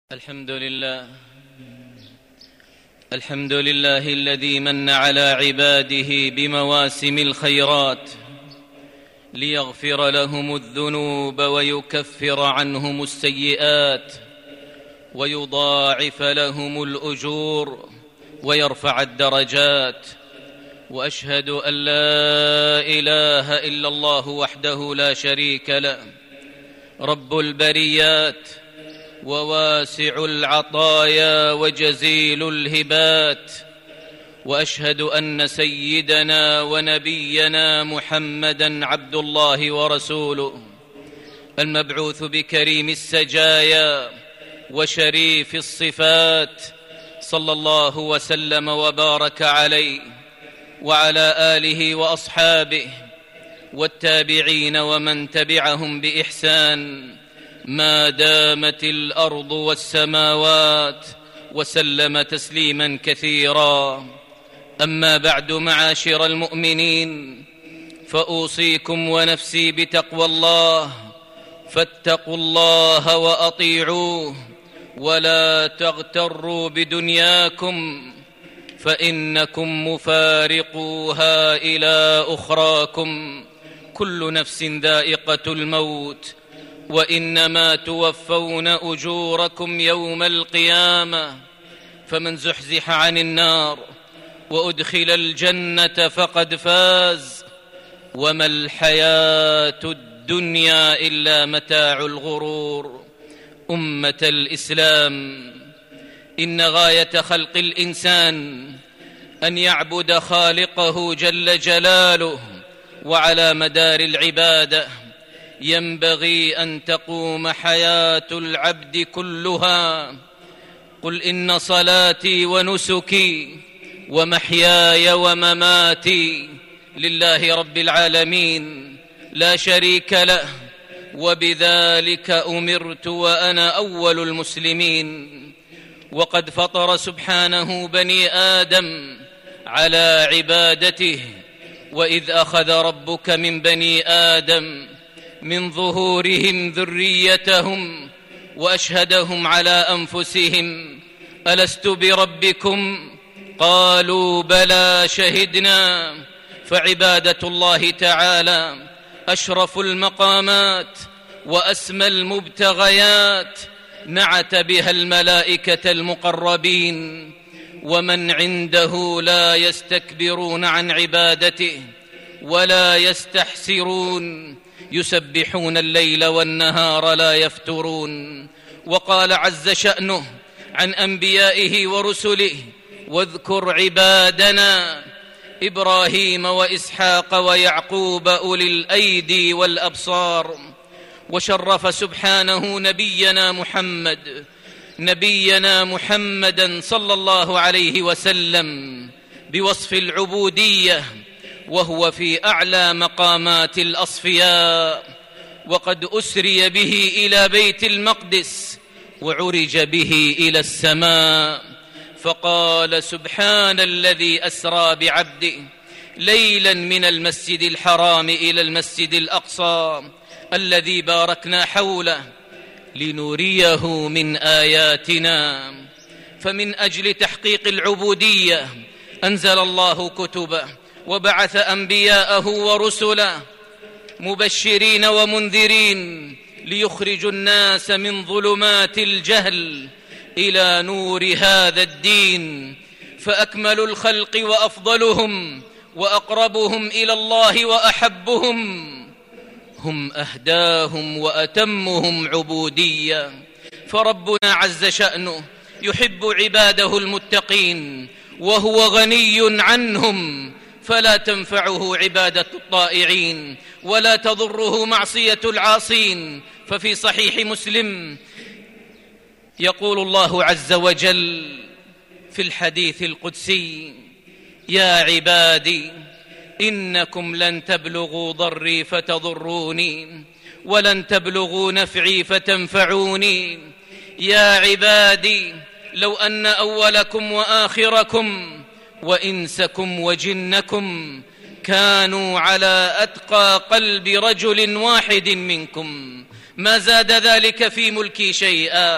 الحمد لله الذي من على عباده بمواسم الخيرات ليغفر لهم الذنوب ويكفر عنهم السيئات ويضاعف لهم الأجور ويرفع الدرجات. وأشهد أن لا إله إلا الله وحده لا شريك له رب البريات وواسع العطايا وجزيل الهبات. وأشهد أن سيدنا ونبينا محمدًا عبد الله ورسوله المبعوث بكريم السجايا وشريف الصفات، صلى الله وسلم وبارك عليه وعلى آله وأصحابه والتابعين ومن تبعهم بإحسان ما دامت الأرض والسماوات، وسلم تسليما كثيرا. أما بعد، معاشر المؤمنين، فأوصيكم ونفسي بتقوى الله، فاتقوا الله وأطيعوه ولا تغتروا بدنياكم فإنكم مفارقوها إلى أخراكم. كل نفس ذائقة الموت وإنما توفون أجوركم يوم القيامة، فمن زحزح عن النار وأدخل الجنة فقد فاز، وما الحياة الدنيا إلا متاع الغرور. أمة الإسلام، إن غاية خلق الإنسان أن يعبد خالقه جل جلاله، وعلى مدار العبادة ينبغي أن تقوم حياة العبد كلها. قل إن صلاتي ونسكي ومحياي ومماتي لله رب العالمين لا شريك له، وبذلك أمرت وأنا أول المسلمين. وقد فطر سبحانه بني آدم على عبادته، وإذ أخذ ربك من بني آدم من ظهورهم ذريتهم وأشهدهم على أنفسهم ألست بربكم؟ قالوا بلى شهدنا. فعبادة الله تعالى أشرف المقامات وأسمى المبتغيات، نعت بها الملائكة المقربين، ومن عنده لا يستكبرون عن عبادته ولا يستحسرون، يسبحون الليل والنهار لا يفترون. وقال عز شأنه عن أنبيائه ورسله: واذكر عبادنا إبراهيم وإسحاق ويعقوب أولي الأيدي والأبصار. وشرف سبحانه نبينا محمدا صلى الله عليه وسلم بوصف العبودية، وهو في أعلى مقامات الأصفياء. وقد أسري به إلى بيت المقدس وعرج به إلى السماء، فقال: سبحان الذي أسرى بعبده ليلا من المسجد الحرام إلى المسجد الأقصى الذي باركنا حوله لنريه من آياتنا. فمن أجل تحقيق العبودية أنزل الله كتبه وبعث أنبياءه ورسله مبشرين ومنذرين ليخرجوا الناس من ظلمات الجهل إلى نور هذا الدين. فأكمل الخلق وأفضلهم وأقربهم إلى الله وأحبهم هم أهداهم وأتمهم عبودية. فربنا عز شأنه يحب عباده المتقين وهو غني عنهم، فلا تنفعه عبادة الطائعين ولا تضره معصية العاصين. ففي صحيح مسلم يقول الله عز وجل في الحديث القدسي: يا عبادي إنكم لن تبلغوا ضري فتضروني ولن تبلغوا نفعي فتنفعوني. يا عبادي لو أن أولكم وآخركم وإنسكم وجنكم كانوا على أتقى قلب رجل واحد منكم ما زاد ذلك في ملكي شيئا.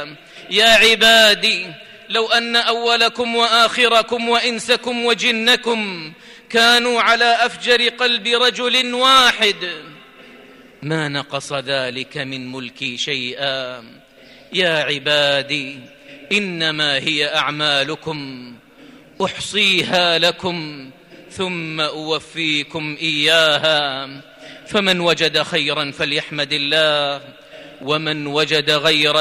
يا عبادي لو أن أولكم وآخركم وإنسكم وجنكم كانوا على أفجر قلب رجل واحد ما نقص ذلك من ملكي شيئا. يا عبادي إنما هي أعمالكم أحصيها لكم ثم أوفيكم إياها، فمن وجد خيرا فليحمد الله، ومن وجد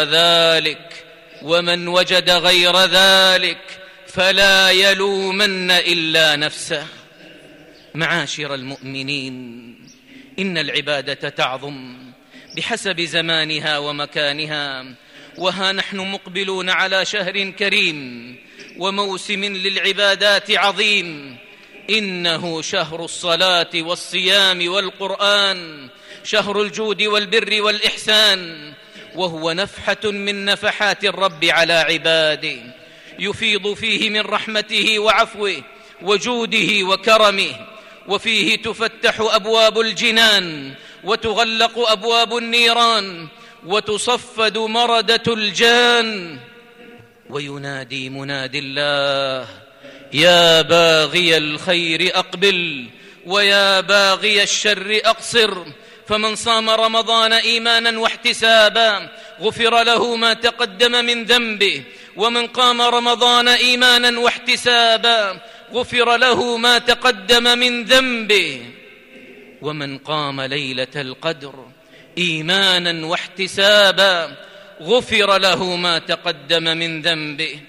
غير ذلك فلا يلومن إلا نفسه. معاشر المؤمنين، إن العبادة تعظم بحسب زمانها ومكانها، وها نحن مقبلون على شهر كريم وموسم للعبادات عظيم. إنه شهر الصلاة والصيام والقرآن، شهر الجود والبر والإحسان، وهو نفحة من نفحات الرب على عباده، يفيض فيه من رحمته وعفوه وجوده وكرمه، وفيه تفتح أبواب الجنان وتغلق أبواب النيران وتصفد مردة الجان، وينادي مناد الله: يا باغي الخير أقبل ويا باغي الشر أقصر. فمن صام رمضان إيمانا واحتسابا غفر له ما تقدم من ذنبه، ومن قام رمضان إيمانا واحتسابا غفر له ما تقدم من ذنبه، ومن قام ليلة القدر إيمانا واحتسابا غفر له ما تقدم من ذنبه،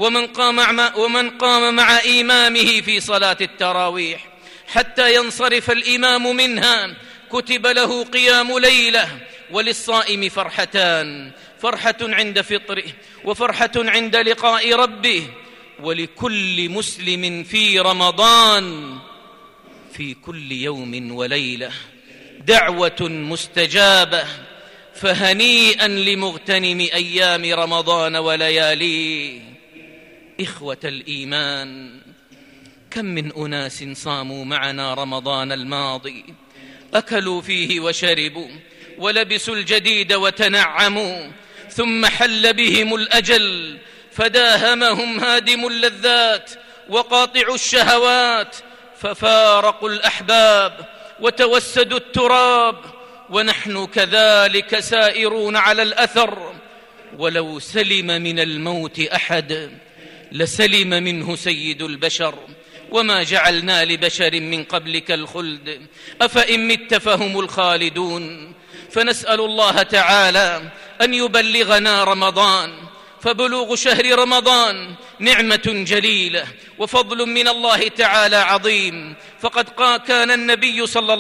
ومن قام مع إمامه في صلاة التراويح حتى ينصرف الإمام منها كتب له قيام ليلة. وللصائم فرحتان: فرحة عند فطره وفرحة عند لقاء ربه. ولكل مسلم في رمضان في كل يوم وليلة دعوة مستجابة، فهنيئا لمغتنم أيام رمضان ولياليه. إخوة الإيمان، كم من أناس صاموا معنا رمضان الماضي، أكلوا فيه وشربوا ولبسوا الجديد وتنعموا، ثم حل بهم الأجل فداهمهم هادم اللذات وقاطع الشهوات، ففارقوا الأحباب وتوسدوا التراب، ونحن كذلك سائرون على الأثر. ولو سلم من الموت أحد لسلم منه سيد البشر، وما جعلنا لبشر من قبلك الخلد أفإن مت فهم الخالدون. فنسأل الله تعالى أن يبلغنا رمضان، فبلوغ شهر رمضان نعمة جليلة وفضل من الله تعالى عظيم. فقد كان النبي صلى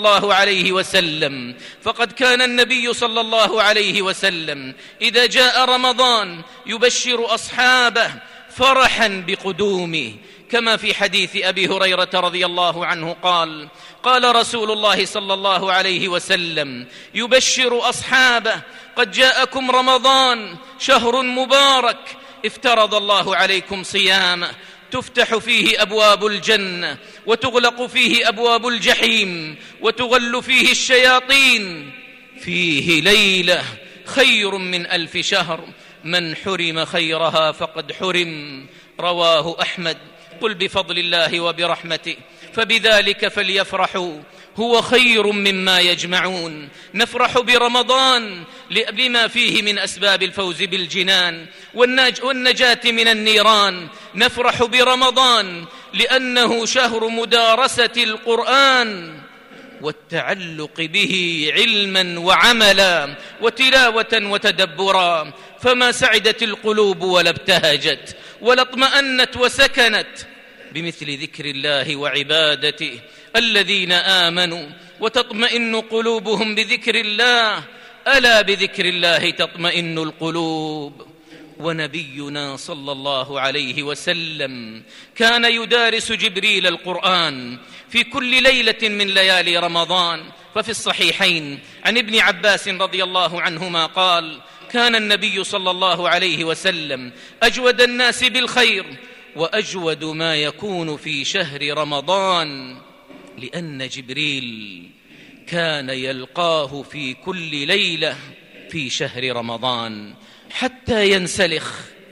الله عليه وسلم إذا جاء رمضان يبشر أصحابه فرحا بقدومه، كما في حديث أبي هريرة رضي الله عنه قال رسول الله صلى الله عليه وسلم يبشر أصحابه: قد جاءكم رمضان شهر مبارك افترض الله عليكم صيامه، تفتح فيه أبواب الجنة وتغلق فيه أبواب الجحيم وتغل فيه الشياطين، فيه ليلة خير من 1000 شهر، من حرم خيرها فقد حرم. رواه أحمد. قل بفضل الله وبرحمته فبذلك فليفرحوا هو خير مما يجمعون. نفرح برمضان لما فيه من أسباب الفوز بالجنان والنجاة من النيران. نفرح برمضان لأنه شهر مدارسة القرآن والتعلق به علما وعملا وتلاوة وتدبرا، فما سعدت القلوب ولا ابتهجت ولا اطمأنت وسكنت بمثل ذكر الله وعبادته. الذين آمنوا وتطمئن قلوبهم بذكر الله، ألا بذكر الله تطمئن القلوب. ونبينا صلى الله عليه وسلم كان يدارس جبريل القرآن في كل ليلة من ليالي رمضان. ففي الصحيحين عن ابن عباس رضي الله عنهما قال: كان النبي صلى الله عليه وسلم أجود الناس بالخير وأجود ما يكون في شهر رمضان، لأن جبريل كان يلقاه في كل ليلة في شهر رمضان حتى ينسلخ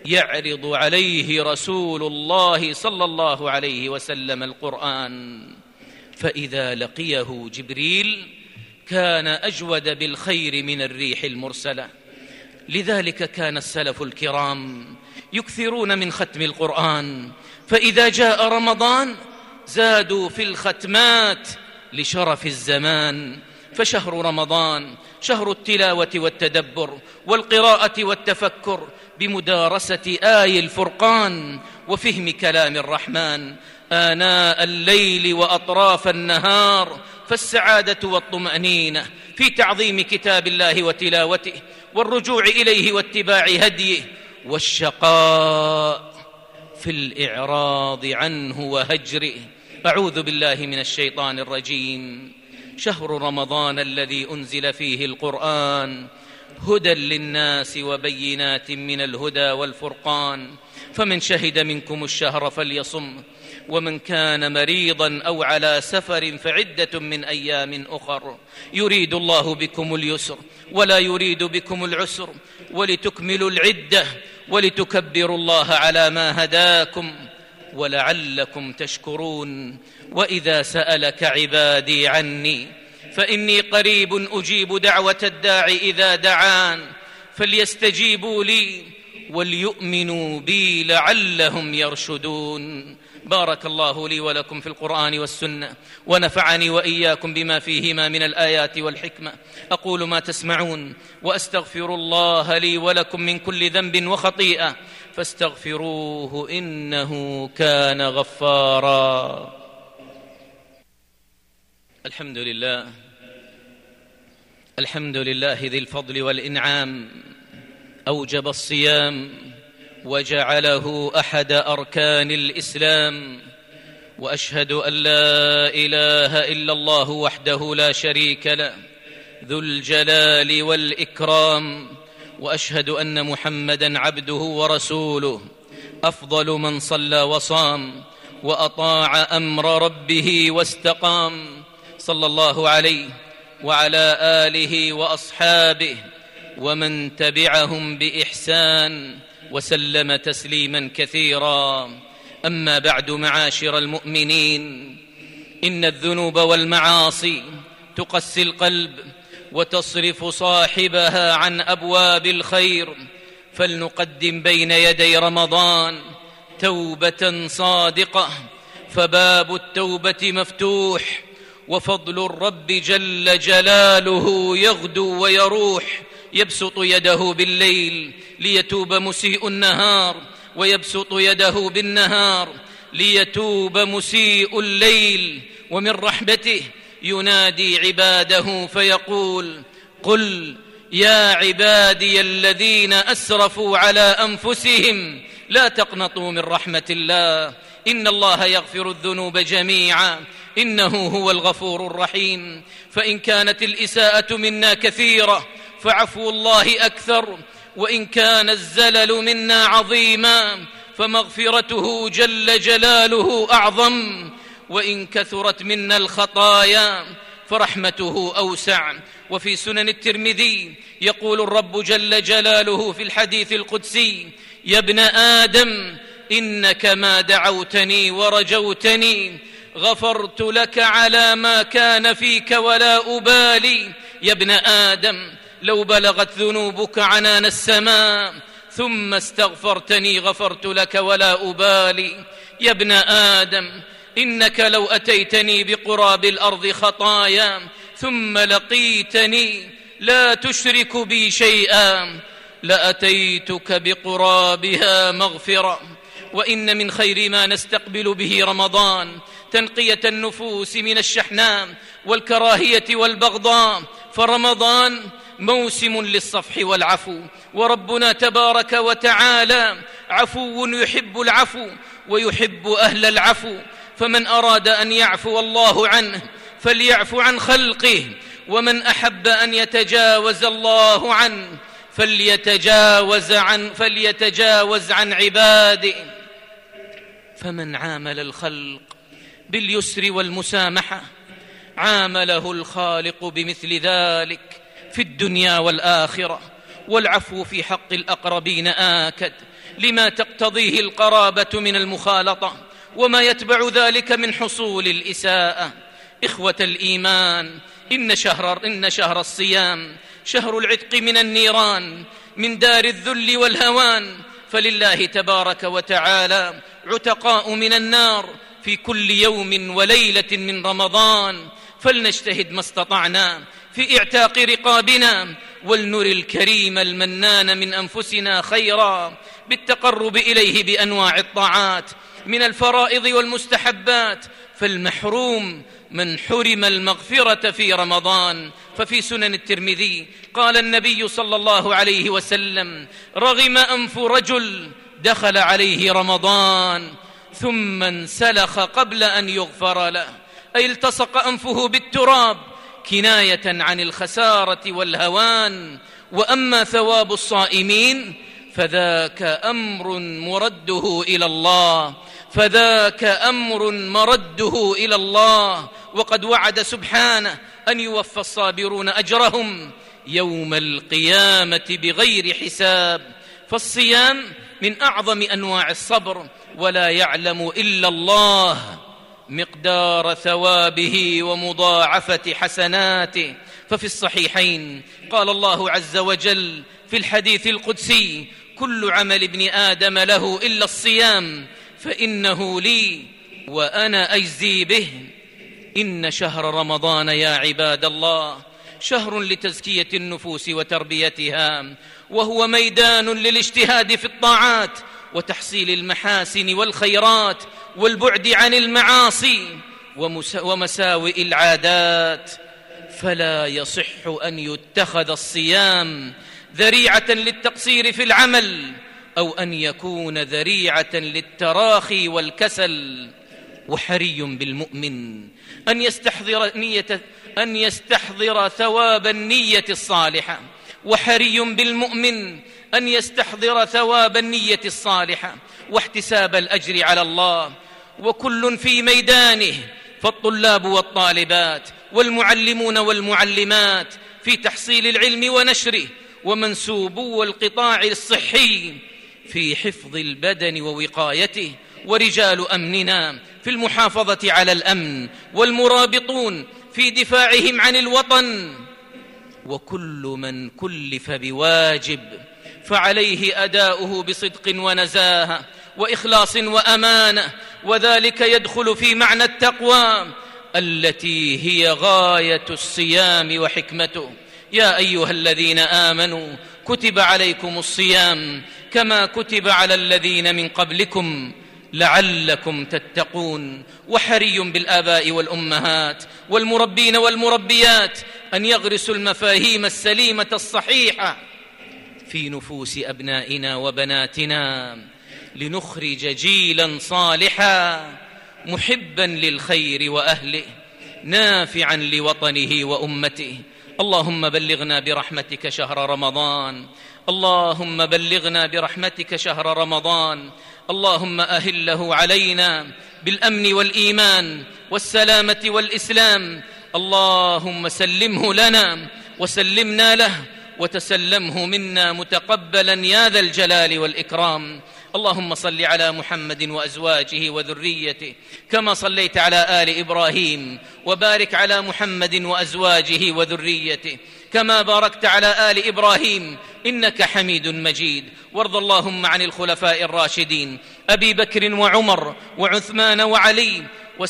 يعرض عليه رسول الله صلى الله عليه وسلم القرآن، فإذا لقيه جبريل كان أجود بالخير من الريح المرسلة. لذلك كان السلف الكرام يكثرون من ختم القرآن، فإذا جاء رمضان زادوا في الختمات لشرف الزمان. فشهر رمضان شهر التلاوة والتدبر والقراءة والتفكر بمدارسة آي الفرقان وفهم كلام الرحمن آناء الليل وأطراف النهار، فالسعادة والطمأنينة في تعظيم كتاب الله وتلاوته والرجوع إليه واتباع هديه، والشقاء في الإعراض عنه وهجره. أعوذ بالله من الشيطان الرجيم. شهر رمضان الذي أنزل فيه القرآن هدى للناس وبينات من الهدى والفرقان، فمن شهد منكم الشهر فليصم، ومن كان مريضا أو على سفر فعدة من أيام أخر، يريد الله بكم اليسر ولا يريد بكم العسر، ولتكملوا العدة ولتكبروا الله على ما هداكم ولعلكم تشكرون. وإذا سألك عبادي عني فإني قريب أجيب دعوة الداع إذا دعان، فليستجيبوا لي وليؤمنوا بي لعلهم يرشدون. بارك الله لي ولكم في القرآن والسنة، ونفعني وإياكم بما فيهما من الآيات والحكمة. أقول ما تسمعون وأستغفر الله لي ولكم من كل ذنب وخطيئة، فاستغفروه إنه كان غفارا. الحمد لله، الحمد لله ذي الفضل والإنعام، أوجب الصيام وجعله أحد أركان الإسلام، وأشهد أن لا إله إلا الله وحده لا شريك له ذو الجلال والإكرام، وأشهد أن محمدًا عبده ورسوله أفضل من صلى وصام وأطاع أمر ربه واستقام، صلى الله عليه وعلى آله وأصحابه ومن تبعهم بإحسان وسلم تسليما كثيرا. أما بعد، معاشر المؤمنين، إن الذنوب والمعاصي تقسي القلب وتصرف صاحبها عن أبواب الخير، فلنقدم بين يدي رمضان توبة صادقة، فباب التوبة مفتوح، وفضل الرب جل جلاله يغدو ويروح، يبسط يده بالليل ليتوب مسيء النهار، ويبسط يده بالنهار ليتوب مسيء الليل. ومن رحمته ينادي عباده فيقول: قل يا عبادي الذين أسرفوا على أنفسهم لا تقنطوا من رحمة الله إن الله يغفر الذنوب جميعا إنه هو الغفور الرحيم. فإن كانت الإساءة منا كثيرة فعفو الله أكثر، وإن كان الزلل منا عظيما فمغفرته جل جلاله أعظم، وإن كثرت منا الخطايا فرحمته أوسع. وفي سنن الترمذي يقول الرب جل جلاله في الحديث القدسي: يا ابن آدم إنك ما دعوتني ورجوتني غفرت لك على ما كان فيك ولا أبالي. يا ابن آدم لو بلغت ذنوبك عنان السماء ثم استغفرتني غفرت لك ولا أبالي. يا ابن آدم إنك لو أتيتني بقراب الأرض خطايا ثم لقيتني لا تشرك بي شيئا لأتيتك بقرابها مغفرة. وإن من خير ما نستقبل به رمضان تنقية النفوس من الشحناء والكراهية والبغضاء، فرمضان موسم للصفح والعفو، وربنا تبارك وتعالى عفو يحب العفو ويحب أهل العفو، فمن أراد أن يعفو الله عنه فليعف عن خلقه، ومن أحب أن يتجاوز الله عنه فليتجاوز عن عباده. فمن عامل الخلق باليسر والمسامحة عامله الخالق بمثل ذلك في الدنيا والآخرة. والعفو في حق الأقربين آكد، لما تقتضيه القرابة من المخالطة وما يتبع ذلك من حصول الإساءة. إخوة الإيمان، إن شهر الصيام شهر العتق من النيران، من دار الذل والهوان، فلله تبارك وتعالى عتقاء من النار في كل يوم وليلة من رمضان، فلنجتهد ما استطعنا في اعتاق رقابنا، ولنري الكريم المنان من أنفسنا خيرا بالتقرب إليه بأنواع الطاعات من الفرائض والمستحبات، فالمحروم من حرم المغفرة في رمضان. ففي سنن الترمذي قال النبي صلى الله عليه وسلم: رغم أنف رجل دخل عليه رمضان ثم انسلخ قبل أن يغفر له، أي التصق أنفه بالتراب كناية عن الخسارة والهوان. وأما ثواب الصائمين فذاك أمر مرده إلى الله، وقد وعد سبحانه أن يوفى الصابرون أجرهم يوم القيامة بغير حساب. فالصيام من أعظم أنواع الصبر، ولا يعلم إلا الله مقدار ثوابه ومضاعفة حسناته. ففي الصحيحين قال الله عز وجل في الحديث القدسي: كل عمل ابن آدم له إلا الصيام فإنه لي وأنا أجزي به. إن شهر رمضان يا عباد الله شهر لتزكية النفوس وتربيتها، وهو ميدان للاجتهاد في الطاعات وتحصيل المحاسن والخيرات والبعد عن المعاصي ومساوئ العادات. فلا يصح أن يتخذ الصيام ذريعة للتقصير في العمل، أو أن يكون ذريعة للتراخي والكسل. وحري بالمؤمن أن يستحضر ثواب النية الصالحة، واحتساب الأجر على الله، وكل في ميدانه، فالطلاب والطالبات والمعلمون والمعلمات في تحصيل العلم ونشره، ومنسوبو القطاع الصحي في حفظ البدن ووقايته، ورجال أمننا في المحافظة على الأمن، والمرابطون في دفاعهم عن الوطن. وكل من كلف بواجب فعليه أداؤه بصدق ونزاهة وإخلاص وأمانة، وذلك يدخل في معنى التقوى التي هي غاية الصيام وحكمته. يا أيها الذين آمنوا كتب عليكم الصيام كما كتب على الذين من قبلكم لعلكم تتقون. وحري بالآباء والأمهات والمربين والمربيات أن يغرسوا المفاهيم السليمة الصحيحة في نفوس أبنائنا وبناتنا، لنخرج جيلا صالحا محبا للخير وأهله، نافعا لوطنه وأمته. اللهم بلغنا برحمتك شهر رمضان، اللهم بلغنا برحمتك شهر رمضان. اللهم أهله علينا بالأمن والإيمان والسلامة والإسلام. اللهم سلمه لنا وسلمنا له، وتسلمه منا متقبلا يا ذا الجلال والإكرام. اللهم صل على محمد وأزواجه وذريته كما صليت على آل إبراهيم، وبارك على محمد وأزواجه وذريته كما باركت على آل إبراهيم إنك حميد مجيد. وارض اللهم عن الخلفاء الراشدين أبي بكر وعمر وعثمان وعلي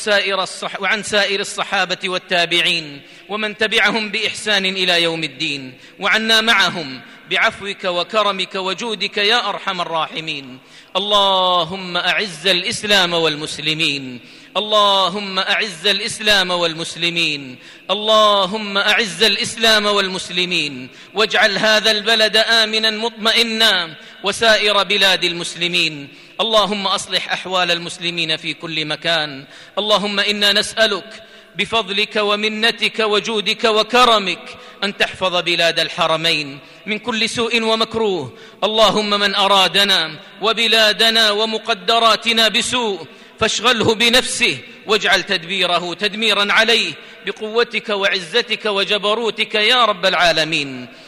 وعن سائر الصحابة والتابعين ومن تبعهم بإحسان إلى يوم الدين، وعنا معهم بعفوك وكرمك وجودك يا أرحم الراحمين. اللهم أعز الإسلام والمسلمين، اللهم أعز الإسلام والمسلمين، اللهم أعز الإسلام والمسلمين، واجعل هذا البلد آمنا مطمئنا وسائر بلاد المسلمين. اللهم أصلح أحوال المسلمين في كل مكان. اللهم إنا نسألك بفضلك ومنتك وجودك وكرمك أن تحفظ بلاد الحرمين من كل سوء ومكروه. اللهم من أرادنا وبلادنا ومقدراتنا بسوء فاشغله بنفسه، واجعل تدبيره تدميرا عليه بقوتك وعزتك وجبروتك يا رب العالمين.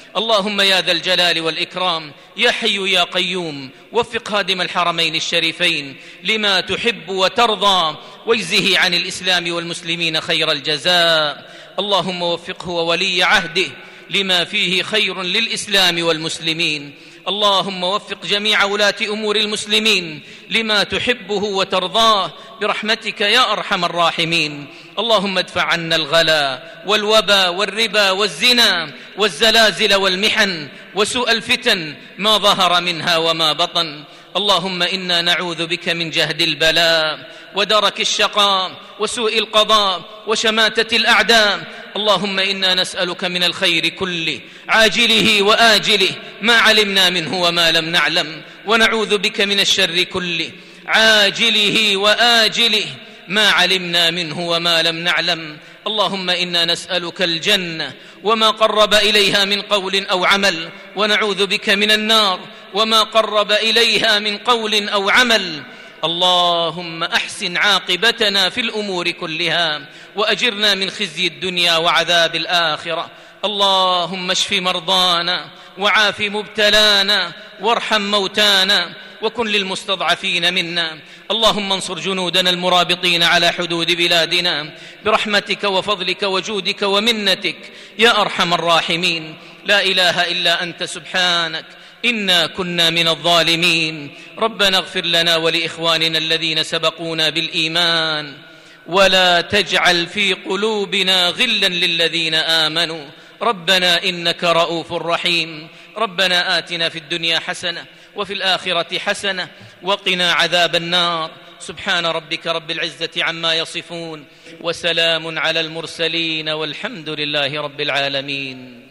اللهم يا ذا الجلال والإكرام يا حي يا قيوم وفق هادم الحرمين الشريفين لما تحب وترضى، واجزه عن الإسلام والمسلمين خير الجزاء. اللهم وفقه وولي عهده لما فيه خير للإسلام والمسلمين. اللهم وفق جميع ولاة أمور المسلمين لما تحبه وترضاه برحمتك يا أرحم الراحمين. اللهم ادفع عنا الغلا والوبا والربا والزنا والزلازل والمحن وسوء الفتن ما ظهر منها وما بطن. اللهم إنا نعوذ بك من جهد البلاء ودرك الشقاء وسوء القضاء وشماتة الأعداء. اللهم إنا نسألك من الخير كله عاجله وآجله ما علمنا منه وما لم نعلم، ونعوذ بك من الشر كله عاجله وآجله ما علمنا منه وما لم نعلم. اللهم إنا نسألك الجنة وما قرب إليها من قول أو عمل، ونعوذ بك من النار وما قرب إليها من قول أو عمل. اللهم أحسن عاقبتنا في الأمور كلها وأجرنا من خزي الدنيا وعذاب الآخرة. اللهم اشف مرضانا وعاف مبتلانا وارحم موتانا وكن للمستضعفين منا. اللهم انصر جنودنا المرابطين على حدود بلادنا برحمتك وفضلك وجودك ومنتك يا أرحم الراحمين. لا إله إلا أنت سبحانك إنا كنا من الظالمين. ربنا اغفر لنا ولإخواننا الذين سبقونا بالإيمان ولا تجعل في قلوبنا غلا للذين آمنوا ربنا إنك رؤوف رحيم. ربنا آتنا في الدنيا حسنة وفي الآخرة حسنة وقنا عذاب النار. سبحان ربك رب العزة عما يصفون وسلام على المرسلين والحمد لله رب العالمين.